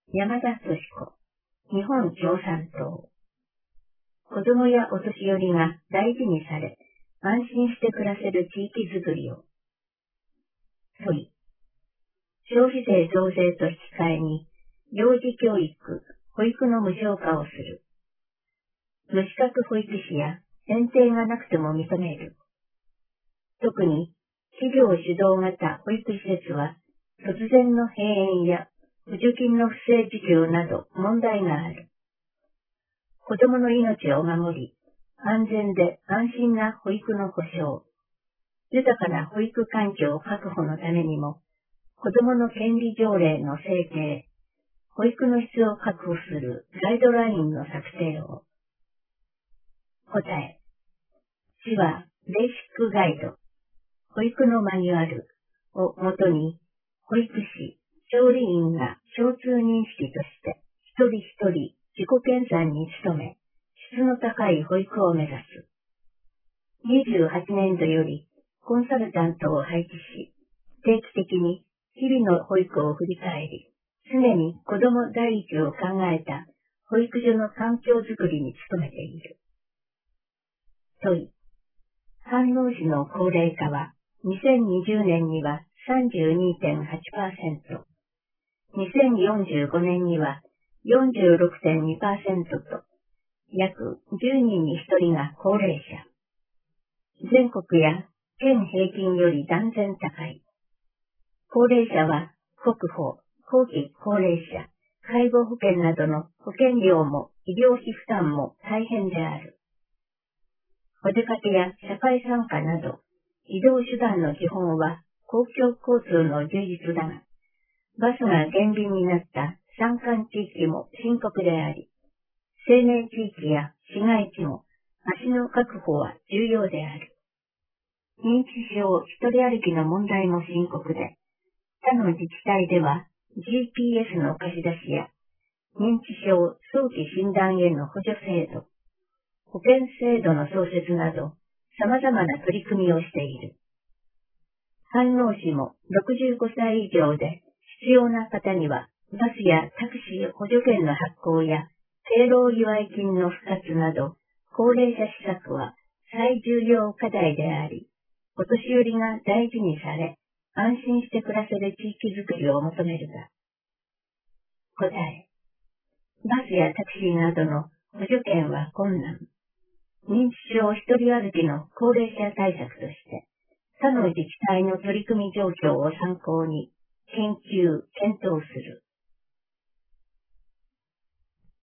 山田淑子、日本共産党。子供やお年寄りが大事にされ、安心して暮らせる地域づくりを。問い。消費税増税と引き換えに、幼児教育、保育の無償化をする。無資格保育士や選定がなくても認める。特に、企業主導型保育施設は、突然の閉園や補助金の不正受給など問題がある。子供の命を守り、安全で安心な保育の保障、豊かな保育環境確保のためにも、子供の権利条例の制定、保育の質を確保するガイドラインの策定を。答え。市はベーシックガイド、保育のマニュアルをもとに、保育士、調理員が共通認識として、一人一人自己研鑽に努め、質の高い保育を目指す。28年度よりコンサルタントを配置し、定期的に日々の保育を振り返り、常に子ども第一を考えた保育所の環境づくりに努めている。問い。飯能市の高齢化は2020年には 32.8%、2045年には 46.2% と、約10人に1人が高齢者。全国や県平均より断然高い。高齢者は国保、後期高齢者、介護保険などの保険料も医療費負担も大変である。お出かけや社会参加など、移動手段の基本は公共交通の充実だが、バスが減便になった山間地域も深刻であり、青年地域や市街地も足の確保は重要である。認知症一人歩きの問題も深刻で、他の自治体では GPS の貸し出しや認知症早期診断への補助制度、保険制度の創設など様々な取り組みをしている。飯能市も65歳以上で必要な方にはバスやタクシー補助券の発行や敬老祝い金の復活など高齢者施策は最重要課題であり、お年寄りが大事にされ、安心して暮らせる地域づくりを求めるが。答え。バスやタクシーなどの補助券は困難。認知症一人歩きの高齢者対策として、他の自治体の取り組み状況を参考に研究・検討する。